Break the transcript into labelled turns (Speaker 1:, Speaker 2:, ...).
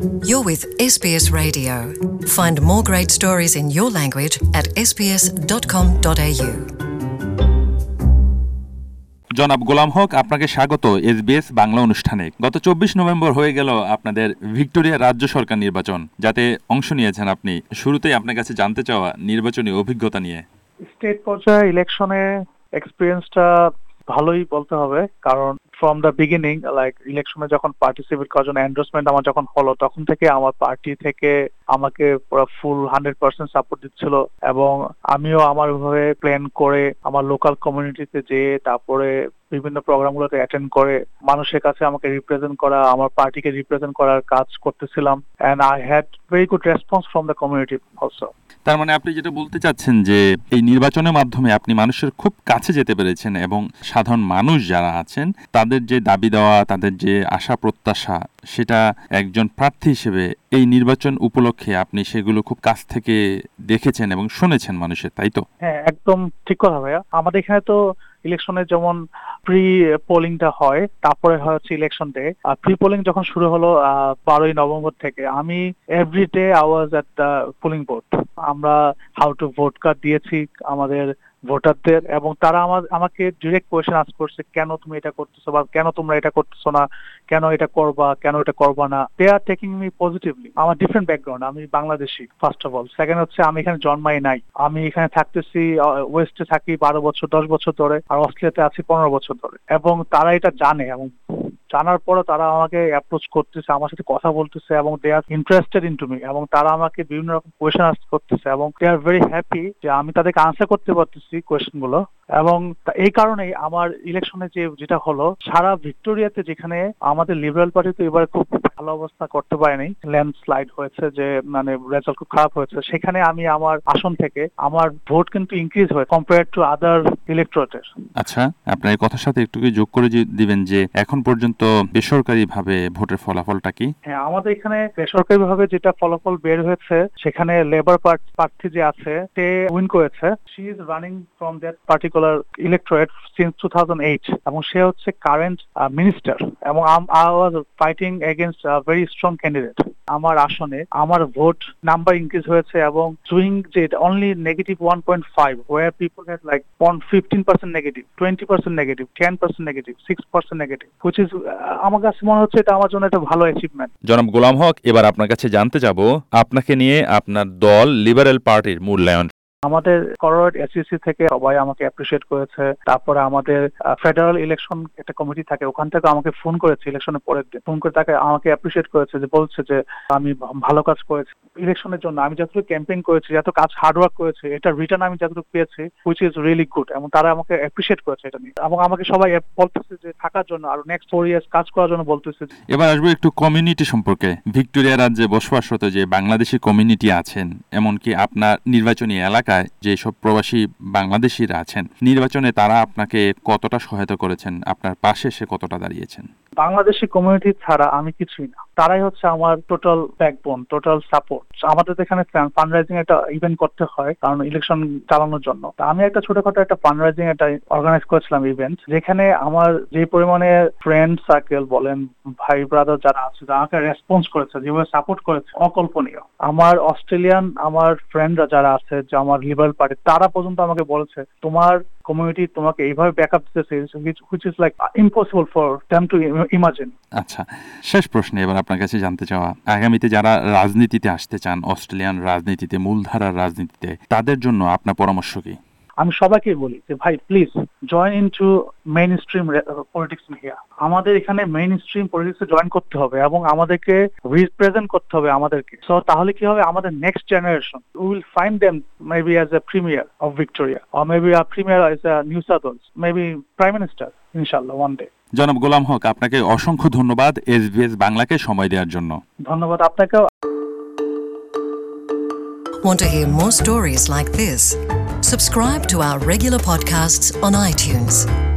Speaker 1: You're with SBS Radio. Find more great stories in your language at sbs.com.au.
Speaker 2: জনাব গোলাম হক, আপনাকে স্বাগত SBS Bangla অনুষ্ঠানে। গত 24 নভেম্বর হয়ে গেল আপনাদের ভিক্টোরিয়া রাজ্য সরকার নির্বাচন, যাতে অংশ নিয়েছেন আপনি। শুরুতেই আপনার কাছে জানতে চাওয়া নির্বাচনী অভিজ্ঞতা নিয়ে।
Speaker 3: স্টেট পর্যায়ে ইলেকশনে এক্সপিরিয়েন্সটা ভালোই বলতে হবে, কারণ ফ্রম দ্য বিগিনিং ইলেকশনে যখন পার্টিসিপেট করার জন্য এন্ডোর্সমেন্ট আমার যখন হলো, তখন থেকে আমার পার্টি থেকে আমাকে পুরো ফুল 100% সাপোর্ট দিচ্ছিল, এবং আমিও আমার ভাবে প্ল্যান করে আমার লোকাল কমিউনিটিতে যেয়ে তারপরে বিভিন্ন প্রোগ্রামগুলোতে অ্যাটেন্ড করে মানুষের কাছে আমাকে রিপ্রেজেন্ট করা, আমার পার্টিকে রিপ্রেজেন্ট করার কাজ করতেছিলাম, and I had very good response from the community also.
Speaker 2: তার মানে আপনি যেটা বলতে চাচ্ছেন যে এই নির্বাচনের মাধ্যমে আপনি মানুষের খুব কাছে যেতে পেরেছেন, এবং সাধারণ মানুষ যারা আছেন তাদের যে দাবি দেওয়া, তাদের যে আশা প্রত্যাশা, সেটা একজন প্রার্থী হিসেবে এই নির্বাচন উপলক্ষে আপনি সেগুলো খুব কাছ থেকে দেখেছেন এবং শুনেছেন মানুষের, তাই তো?
Speaker 3: হ্যাঁ, একদম ঠিক কথা ভাইয়া। আমাদের এখানে তো ইলেকশনে যেমন প্রি পোলিংটা হয়, তারপরে হচ্ছে ইলেকশন ডে। প্রি পোলিং যখন শুরু হলো 12ই নভেম্বর থেকে, আমি every day I was at the polling booth. আমরা হাউ টু ভোট কার্ড দিয়েছি আমাদের ভোটারদের, এবং তারা আমাকে ডিরেক্ট কোয়েশ্চেন আস্ক করছে, কেন তুমি এটা করতেছো বা কেন তোমরা এটা করতেছো না, কেন এটা করবা, কেন এটা করবা না। They are taking me positively. আমার ডিফারেন্ট ব্যাকগ্রাউন্ড, আমি Bangladeshi first of all. Second হচ্ছে আমি এখানে জন্মাই নাই, আমি এখানে থাকতেছি ওয়েস্টে থাকি 12 বছর 10 বছর ধরে, আর অস্ট্রেলিয়াতে আছি 15 বছর ধরে, এবং তারা এটা জানে, এবং জানার পরে তারা আমাকে অ্যাপ্রোচ করতেছে, আমার সাথে কথা বলতেছে, এবং they are interested into me, এবং তারা আমাকে বিভিন্ন রকম কোয়েশ্চেন আস্ক করতেছে, এবং দে আর ভেরি হ্যাপি যে আমি তাদেরকে আনসার করতে পারতেছি কোয়েশ্চেন গুলো। এবং এই কারণেই আমার ইলেকশনে যেটা হলো, সারা ভিক্টোরিয়াতে যেখানে আমাদের লিবারেল পার্টি তো এবারে খুব ভালো অবস্থা করতে পারেনি, ল্যান্ডস্লাইড হয়েছে, যে মানে রেজাল্ট খুব খারাপ হয়েছে, সেখানে আমি আমার আসন থেকে আমার ভোট কিন্তু ইনক্রিজ হয় কম্পেয়ার টু আদার ইলেকটোরেটের।
Speaker 2: আচ্ছা, আপনার কথার সাথে একটু যোগ করে দিবেন যে এখন পর্যন্ত বেসরকারি ভাবে ভোটের ফলাফলটা কি?
Speaker 3: হ্যাঁ, আমাদের এখানে বেসরকারি ভাবে যেটা ফলাফল বের হয়েছে, সেখানে লেবার প্রার্থী যে আছে সে উইন করেছে। She is running from that particular electorate since 2008, এবং সে হচ্ছে কারেন্ট মিনিস্টার, এবং I was fighting against a very strong candidate. আমার আসনে আমার ভোট নাম্বার ইনক্রিজ হয়েছে, এবং সুইং যে only -1.5 where people had like 15% negative, 20% negative, 10% negative, 6% negative, which is আমার কাছে মনে হচ্ছে এটা আমার জন্য একটা ভালো অ্যাচিভমেন্ট।
Speaker 2: জনাব গোলাম হক, এবার আপনার কাছে জানতে যাব আপনাকে নিয়ে আপনার দল লিবারেল পার্টির মূল্যায়ন।
Speaker 3: আমাদের করোয়েট এসইসি থেকে সবাই আমাকে অ্যাপ্রিশিয়েট করেছে। তারপরে আমাদের ফেডারেল ইলেকশন একটা কমিটি থাকে, ওখান থেকে আমাকে ফোন করেছে ইলেকশনের পরের দিন, ফোন করে তাকে আমাকে অ্যাপ্রিশিয়েট করেছে, যে বলছে যে আমি ভালো কাজ করেছি ইলেকশনের জন্য, আমি যতটুকু ক্যাম্পেইন করেছি, যত কাজ হার্ডওয়ার্ক করেছি, এটা রিটার্ন আমি যতটুকু পেয়েছি, হুইচ ইজ রিয়েলি গুড, এবং তারা আমাকে অ্যাপ্রিশিয়েট করেছে এটা নিয়ে, এবং আমাকে সবাই বলতেছে যে থাকার জন্য আর নেক্সট 4 ইয়ার্স কাজ করার জন্য বলতেছে।
Speaker 2: এবার আসবো একটু কমিউনিটি সম্পর্কে। ভিক্টোরিয়া রাজ্যে বসবাসরত যে বাংলাদেশি কমিউনিটি আছেন, এমনকি আপনার নির্বাচনী এলাকায় যেসব প্রবাসী বাংলাদেশিরা আছেন, নির্বাচনে তারা আপনাকে কতটা সহায়তা করেছেন, আপনার পাশে সে কতটা দাঁড়িয়েছেন?
Speaker 3: বাংলাদেশি কমিউনিটি ছাড়া আমি কিছুই না, তারাই হচ্ছে আমার টোটাল ব্যাকবোন, টোটাল সাপোর্ট। আমাদের এখানে ফান্ডরাইজিং একটা ইভেন্ট করতে হয়, কারণ ইলেকশন চালানোর জন্য। আমি একটা ছোটখাটো একটা ফান্ডরাইজিং একটা অর্গানাইজ করেছিলাম ইভেন্ট, যেখানে আমার যে পরিমাণে ফ্রেন্ড সার্কেল বলেন, ভাই ব্রাদার যারা আছে, আমাকে রেসপন্স করেছে, যেভাবে সাপোর্ট করেছে, অকল্পনীয়। আমার অস্ট্রেলিয়ান আমার ফ্রেন্ডরা যারা আছে, যে আমার লিবারেল পার্টি, তারা পর্যন্ত আমাকে বলেছে তোমার কমিউনিটি তোমাকে এইভাবে ব্যাকআপ দিতেছে, which is like impossible for them to imagine.
Speaker 2: আচ্ছা, শেষ প্রশ্ন এবার আপনার কাছে জানতে চাওয়া, আগামীতে যারা রাজনীতিতে আসতে চান, অস্ট্রেলিয়ান রাজনীতিতে, মূলধারার রাজনীতিতে, তাদের জন্য আপনার পরামর্শ কি?
Speaker 3: আমি সবাইকে বলি যে ভাই please join into main stream politics here. আমাদের এখানে মেইন স্ট্রিম পলিটিক্সে জয়েন করতে হবে, এবং আমাদেরকে রিপ্রেজেন্ট করতে হবে আমাদেরকে। সো তাহলে কি হবে, আমাদের next generation will find them maybe as a premier of Victoria, or maybe a premier as a New South Wales, maybe prime minister, ইনশাআল্লাহ ওয়ান ডে।
Speaker 2: জনাব গোলাম হক, আপনাকে অসংখ্য ধন্যবাদ SBS বাংলাকে সময় দেওয়ার জন্য।
Speaker 3: ধন্যবাদ আপনাকেও।
Speaker 1: Want to hear more stories like this? Subscribe to our regular podcasts on iTunes.